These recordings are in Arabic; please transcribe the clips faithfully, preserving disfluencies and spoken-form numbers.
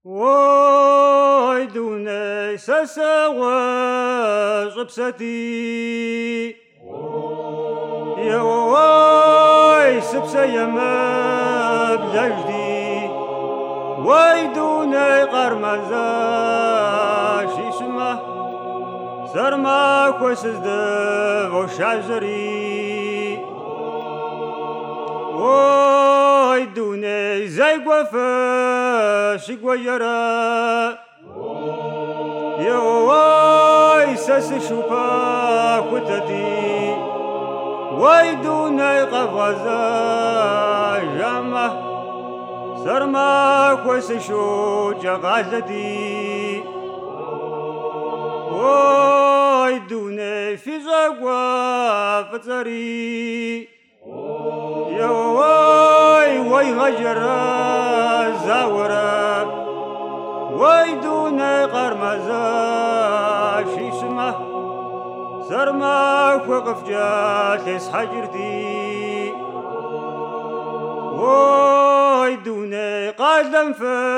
ويدوني سسوى غبستي يا واي سبسي ما بلجدي ويدوني قرمزة شيشمة سرما كوسد وشاجري ويدوني زي قفاش قويرة يا واي سس شوفا كتدي ويدوني قفزة جامة سرما كوس شو جغازدي ويدوني في زقوا فتري يا واي واي غجر زاورة ويدوني قرمزة شيشمة سرما وقف جالس حجرتي ويدوني قدم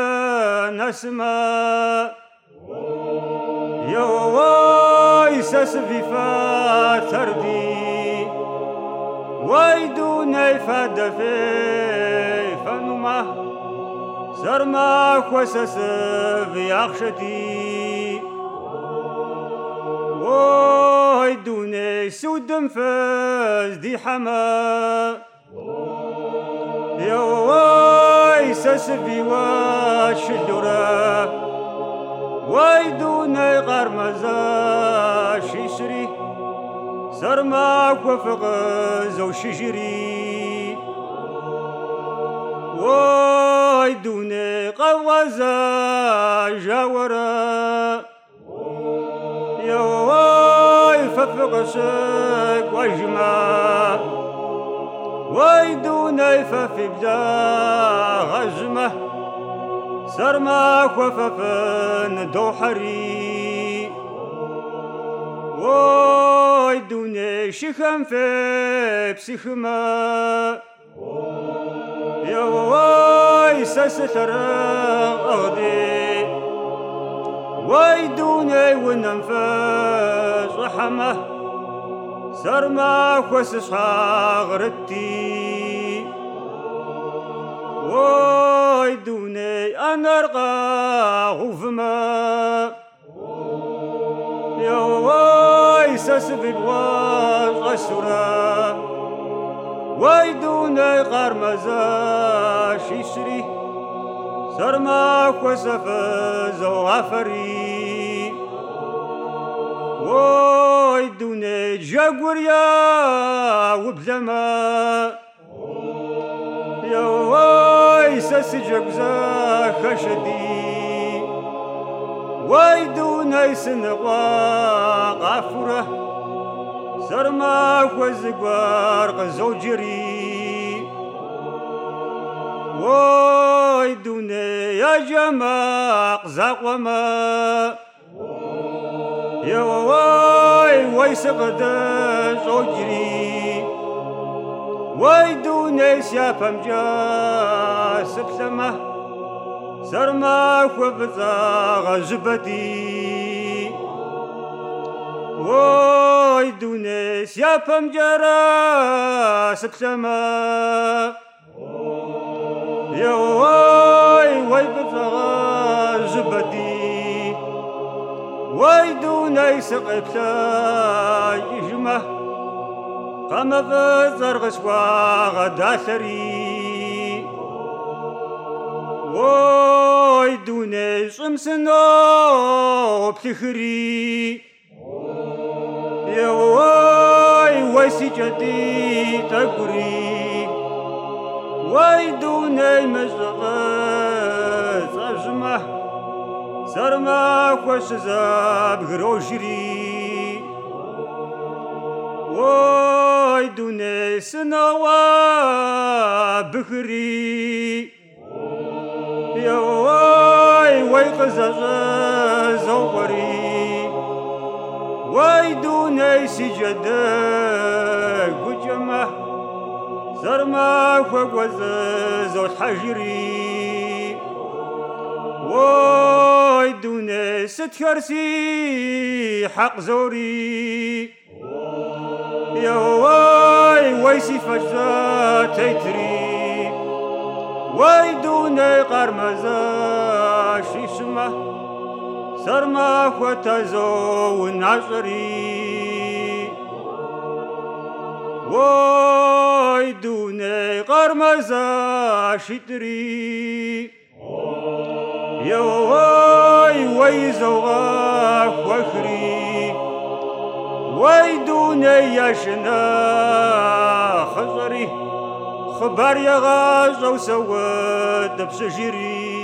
فنسمة يا واي سسفي فتردي ويدوني فدفي فنما سرما خوسس في أخشتي ويدوني سودم فز دي حما يا واي سسفي وشدرة ويدوني قرمزة شيشري سرما وفق زو شجري ويدوني قوزة جاورة يا واي ففق شك وجمة ويدوني ففي بدا غجمة سرما وففن دوحري ويدوني شخم في بسخمة يا واي سستر أغدي ويدوني وننفس رحمة سرما وسس غرتي ويدوني أنا أرقى غفمة يا واي سسبي بواز غسرة ويدوني قرمزة شيشري سرما وسفز وغفري ويدوني جاقوريا وبلما يا واي سسجقزا خشدي ويدوني سنقوا غفرة سرما وزقوار زوجري ويدوني يا جماق زاقوما يا واي ويسقد زوجري ويدوني سيافم جا سبسمة سرما وبزا غزبتي ويدوني سيافم جرا سبسمة يا واي ويبزا غزبتي ويدوني سقبتا يجمه قام بزرغ سوا غدا ثري ويدوني شمسنا بتخري يا واي ويسي جدي تقري ويدوني مزغز أجمه سرما خوش زاب غروجري ويدوني سنوا بخري يا واي ويقزز زوقري ويدوني سجد قجمه سرما خوش زوج حجري ستكرسي حق زوري يا واي ويسي فجزا تيتري واي دوني قرمزا شيشمه سرما خوتازو نعشري واي دوني قرمزا شتري يا واي واي زوغا وخري واي دوني ياشنا خزري خبر يا غاز وسود بسجري